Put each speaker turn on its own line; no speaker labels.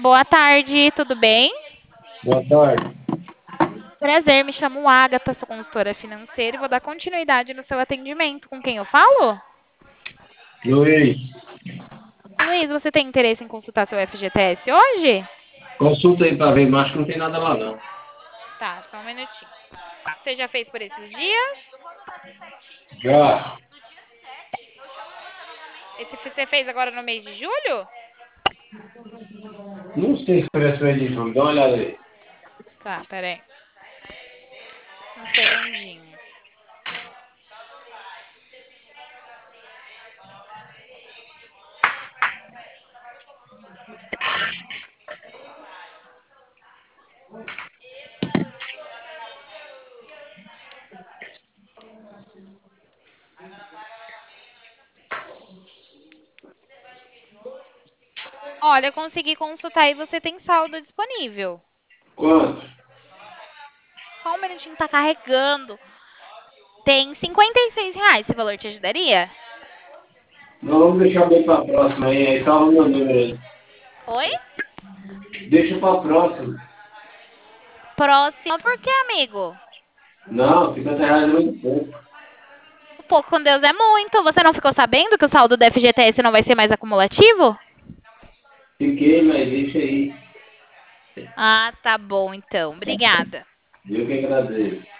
Boa tarde, tudo bem?
Boa tarde.
Prazer, me chamo Agatha, sou consultora financeira e vou dar continuidade no seu atendimento. Com quem eu falo?
Luiz,
Luiz, você tem interesse em consultar seu FGTS hoje?
consulta aí para ver, mas acho que não tem nada lá não.
Tá, só um minutinho. Você já fez por esses dias?
Já,
Esse você fez agora no mês de julho?
não sei se parece bem de julho, dá uma olhada aí.
Tá, peraí. Um segundinho. Olha, eu consegui consultar e você tem saldo disponível.
Quanto?
Só um minutinho, tá carregando. Tem R$ 56. Esse valor te ajudaria?
Não, vamos deixar bem para a próxima aí salva meu número aí.
Oi?
Deixa para a próxima.
Próximo, por quê, amigo?
Não, R$ 50 é muito pouco.
Um pouco com Deus é muito. Você não ficou sabendo que o saldo do FGTS não vai ser mais acumulativo?
Fiquei, mas deixa aí.
Ah, tá bom então. Obrigada.
Eu que agradeço.